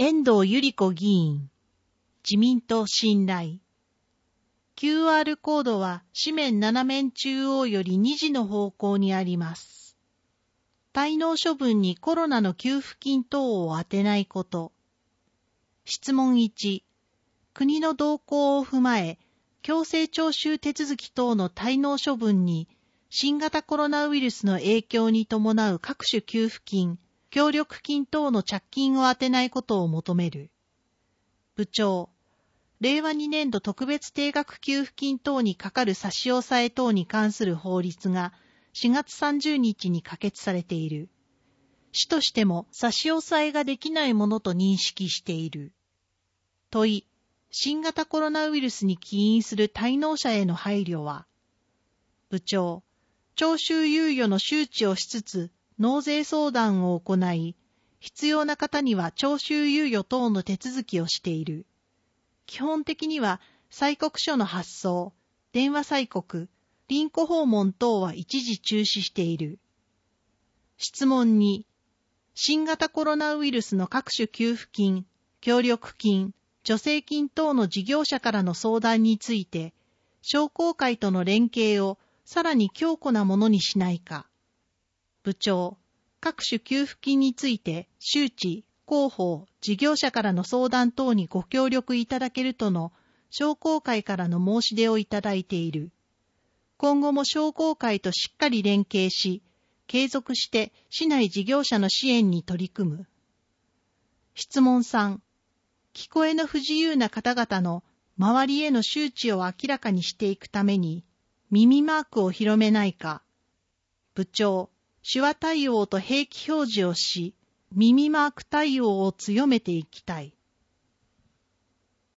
遠藤百合子議員、自民党信頼。QR コードは紙面7面中央より2時の方向にあります。滞納処分にコロナの給付金等を当てないこと。質問1、国の動向を踏まえ、強制徴収手続き等の滞納処分に、新型コロナウイルスの影響に伴う各種給付金、協力金等の着金を当てないことを求める。部長、令和2年度特別定額給付金等にかかる差し押さえ等に関する法律が4月30日に可決されている。市としても差し押さえができないものと認識している。問い、新型コロナウイルスに起因する滞納者への配慮は、部長、徴収猶予の周知をしつつ、納税相談を行い、必要な方には徴収猶予等の手続きをしている。基本的には、催告書の発送、電話催告、リンク訪問等は一時中止している。質問2、新型コロナウイルスの各種給付金、協力金、助成金等の事業者からの相談について、商工会との連携をさらに強固なものにしないか。部長、各種給付金について周知、広報、事業者からの相談等にご協力いただけるとの商工会からの申し出をいただいている。今後も商工会としっかり連携し、継続して市内事業者の支援に取り組む。質問3、聞こえの不自由な方々の周りへの周知を明らかにしていくために、耳マークを広めないか。部長、手話対応と併記表示をし、耳マーク対応を強めていきたい。